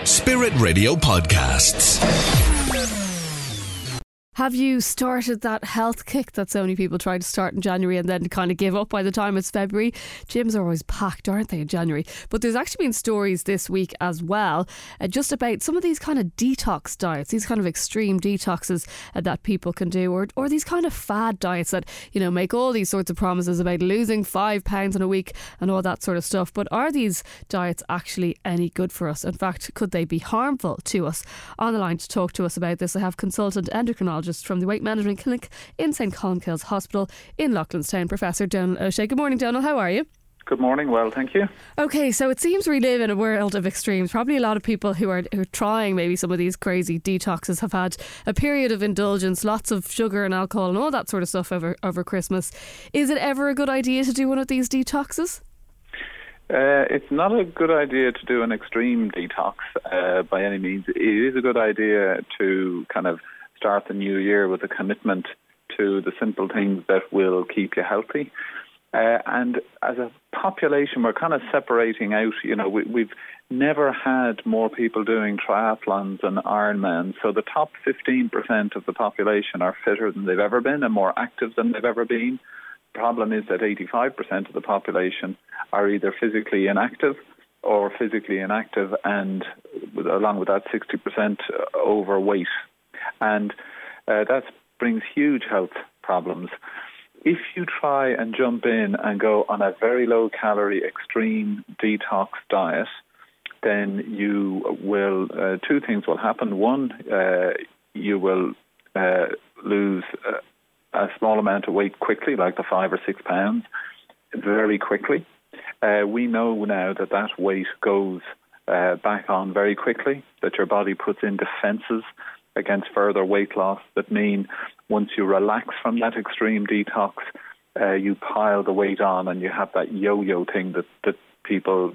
Spirit Radio Podcasts. Have you started that health kick that so many people try to start in January and then kind of give up by the time it's February? Gyms are always packed, aren't they, in January? But there's actually been stories this week as well, just about some of these kind of detox diets, these kind of extreme detoxes that people can do, or these kind of fad diets that, you know, make all these sorts of promises about losing 5 pounds in a week and all that sort of stuff. But are these diets actually any good for us? In fact, could they be harmful to us? On the line to talk to us about this, I have consultant endocrinologist from the Weight Management Clinic in St Colmcille's Hospital in Loughlinstown, Professor Donal O'Shea. Good morning, Donal. How are you? Good morning. Well, thank you. Okay, so it seems we live in a world of extremes. Probably a lot of people who are trying maybe some of these crazy detoxes have had a period of indulgence, lots of sugar and alcohol and all that sort of stuff over Christmas. Is it ever a good idea to do one of these detoxes? It's not a good idea to do an extreme detox by any means. It is a good idea to kind of start the new year with a commitment to the simple things that will keep you healthy. And as a population, we're kind of separating out, you know, we've never had more people doing triathlons and Ironman. So the top 15% of the population are fitter than they've ever been and more active than they've ever been. The problem is that 85% of the population are either physically inactive or physically inactive and along with that 60% overweight. And that brings huge health problems. If you try and jump in and go on a very low-calorie, extreme detox diet, then you will, two things will happen. One, you will lose a small amount of weight quickly, like the 5 or 6 pounds, very quickly. We know now that weight goes back on very quickly, that your body puts in defences against further weight loss that mean once you relax from that extreme detox, you pile the weight on and you have that yo-yo thing that people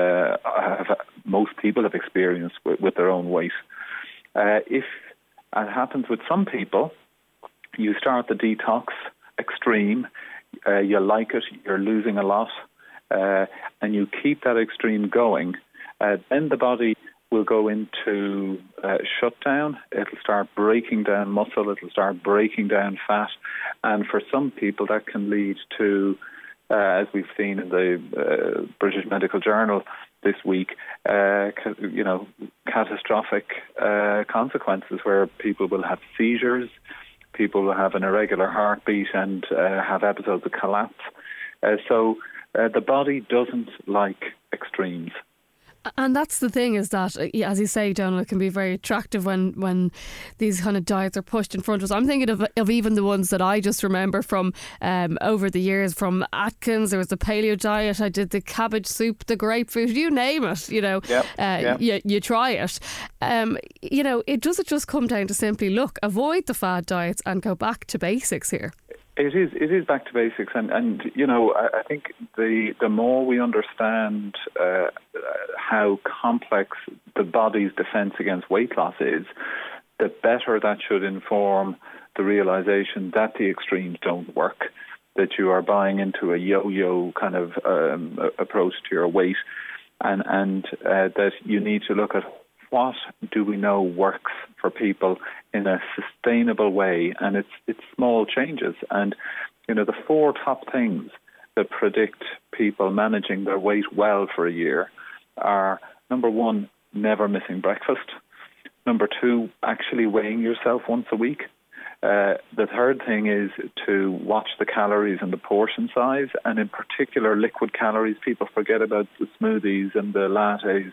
most people have experienced with their own weight. If it happens with some people, you start the detox extreme, you like it, you're losing a lot, and you keep that extreme going, then the body will go into shutdown. It'll start breaking down muscle. It'll start breaking down fat. And for some people, that can lead to, as we've seen in the British Medical Journal this week, catastrophic consequences where people will have seizures, people will have an irregular heartbeat and have episodes of collapse. So the body doesn't like extremes. And that's the thing, is that, as you say, Donal, it can be very attractive when these kind of diets are pushed in front of us. I'm thinking of even the ones that I just remember from over the years, from Atkins. There was the paleo diet. I did the cabbage soup, the grapefruit, you name it, you know. You try it. It doesn't just come down to simply, look, avoid the fad diets and go back to basics here. It is back to basics, and you know, I think the more we understand how complex the body's defence against weight loss is, the better that should inform the realisation that the extremes don't work, that you are buying into a yo-yo kind of approach to your weight, and that you need to look at what do we know works for people in a sustainable way, and it's small changes. And you know, the 4 top things that predict people managing their weight well for a year are: number 1, never missing breakfast; number 2, actually weighing yourself once a week; the third thing is to watch the calories and the portion size, and in particular liquid calories. People forget about the smoothies and the lattes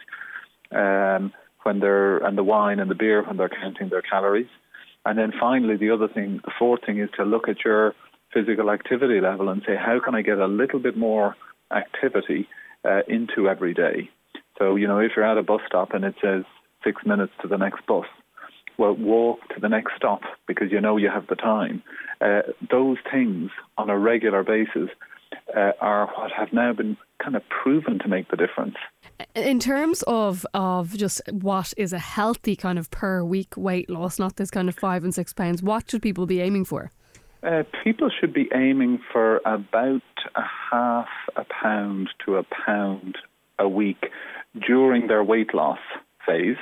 and the wine and the beer when they're counting their calories. And then finally, the fourth thing is to look at your physical activity level and say, how can I get a little bit more activity into every day? So, you know, if you're at a bus stop and it says 6 minutes to the next bus, well, walk to the next stop because you know you have the time. Those things on a regular basis are what have now been kind of proven to make the difference. In terms of just what is a healthy kind of per week weight loss, not this kind of 5 and 6 pounds, what should people be aiming for? People should be aiming for about a half a pound to a pound a week during their weight loss phase.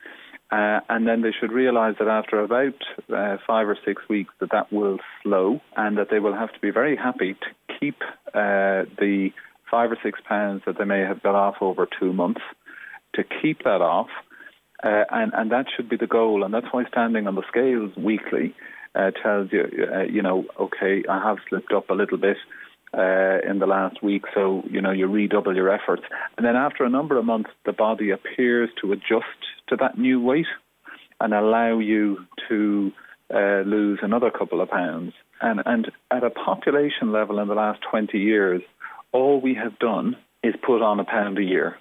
And then they should realise that after about 5 or 6 weeks that will slow, and that they will have to be very happy to keep the 5 or 6 pounds that they may have got off over 2 months, to keep that off. And that should be the goal. And that's why standing on the scales weekly tells you, okay, I have slipped up a little bit in the last week, so, you redouble your efforts. And then after a number of months, the body appears to adjust to that new weight and allow you to lose another couple of pounds. And at a population level in the last 20 years, all we have done is put on a pound a year.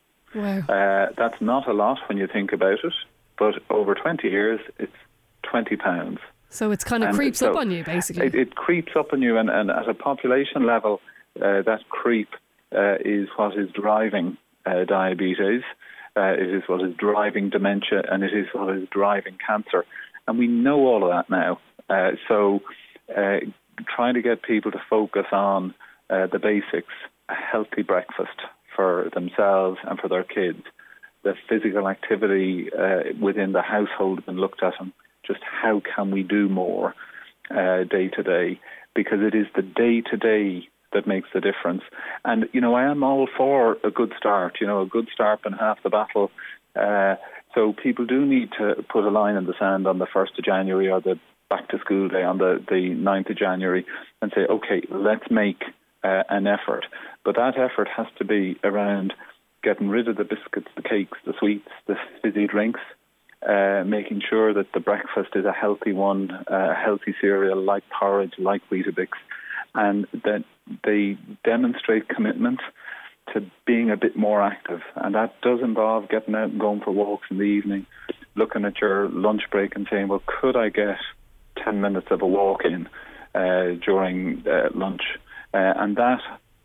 Wow. That's not a lot when you think about it, but over 20 years, it's 20 pounds. So it kind of creeps up on you, basically. It creeps up on you, and at a population level, that creep is what is driving diabetes, it is what is driving dementia, and it is what is driving cancer. And we know all of that now. So trying to get people to focus on the basics, a healthy breakfast for themselves and for their kids, the physical activity within the household and looked at, and just how can we do more day to day, because it is the day to day that makes the difference. And, I am all for a good start, a good start and half the battle. So people do need to put a line in the sand on the 1st of January or the back to school day on the 9th of January and say, okay, let's make an effort. But that effort has to be around getting rid of the biscuits, the cakes, the sweets, the fizzy drinks, making sure that the breakfast is a healthy one, a healthy cereal like porridge, like Weetabix, and that they demonstrate commitment to being a bit more active. And that does involve getting out and going for walks in the evening, looking at your lunch break and saying, well, could I get 10 minutes of a walk in during lunch? And that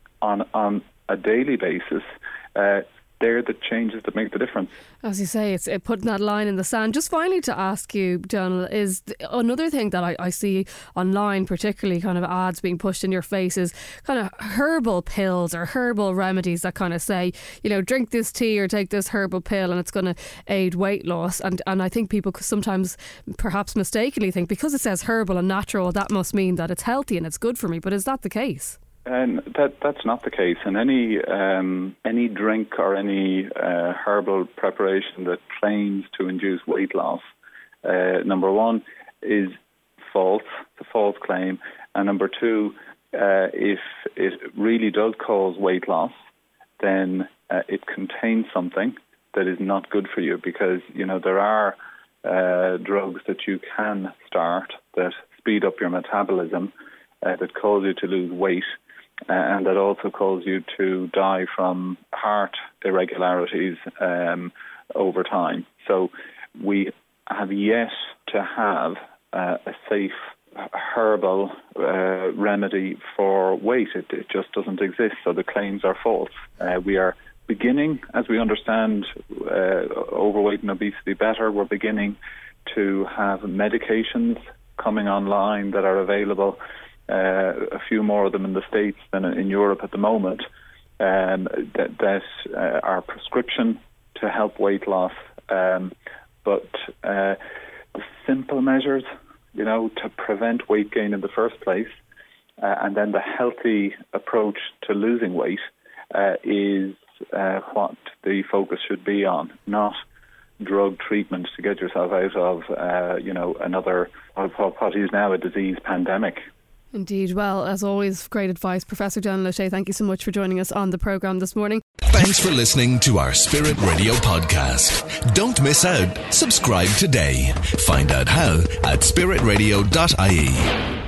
on a daily basis, they're the changes that make the difference. As you say, it's putting that line in the sand. Just finally to ask you, Donald, is another thing that I see online, particularly kind of ads being pushed in your face, is kind of herbal pills or herbal remedies that kind of say, drink this tea or take this herbal pill and it's going to aid weight loss. And I think people sometimes perhaps mistakenly think because it says herbal and natural, that must mean that it's healthy and it's good for me. But is that the case? And that's not the case. And any drink or any herbal preparation that claims to induce weight loss, number one, is false. It's a false claim. And number two, if it really does cause weight loss, then it contains something that is not good for you, because there are drugs that you can start that speed up your metabolism, that cause you to lose weight. And that also cause you to die from heart irregularities over time. So we have yet to have a safe herbal remedy for weight. It just doesn't exist, so the claims are false. We are beginning, as we understand overweight and obesity better, we're beginning to have medications coming online that are available. A few more of them in the States than in Europe at the moment, that are prescription to help weight loss. But the simple measures, to prevent weight gain in the first place, and then the healthy approach to losing weight is what the focus should be on, not drug treatment to get yourself out of, another, what is now a disease pandemic. Indeed. Well, as always, great advice. Professor Donald O'Shea, thank you so much for joining us on the programme this morning. Thanks for listening to our Spirit Radio podcast. Don't miss out. Subscribe today. Find out how at spiritradio.ie.